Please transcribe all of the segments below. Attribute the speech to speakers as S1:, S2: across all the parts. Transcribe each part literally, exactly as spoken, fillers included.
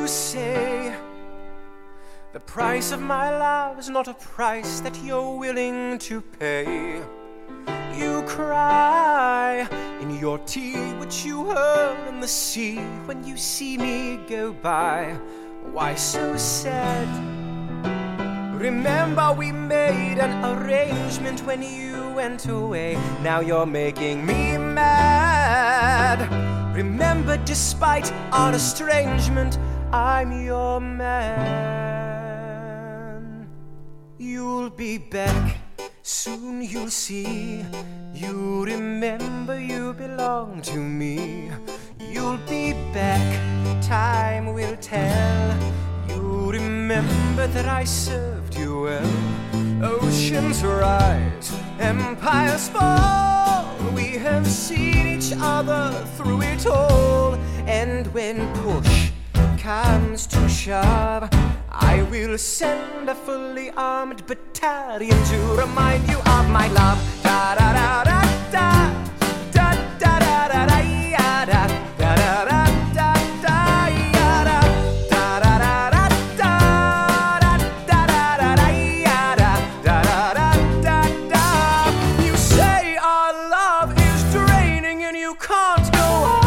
S1: You say the price of my love is not a price that you're willing to pay. You cry in your tea, which you hurl in the sea when you see me go by. Why so sad? Remember we made an arrangement when you went away. Now you're making me mad. Remember, despite our estrangement, I'm your man. You'll be back, soon you'll see. You remember you belong to me. You'll be back, time will tell. You remember that I served you well. Oceans rise, empires fall. We have seen each other through it all. And when push comes to shove, I will send a fully armed battalion to remind you of my love. Da da da da da da da da da da ya da da da da da da ya da da da da da da da da da da ya da da da da da. You say our love is draining and you can't go on.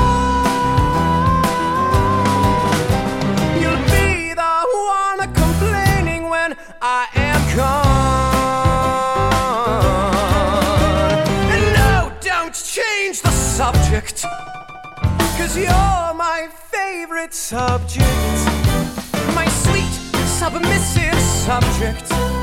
S1: You'll be the one complaining when I am gone. And no, don't change the subject, 'cause you're my favorite subject, my sweet submissive subject.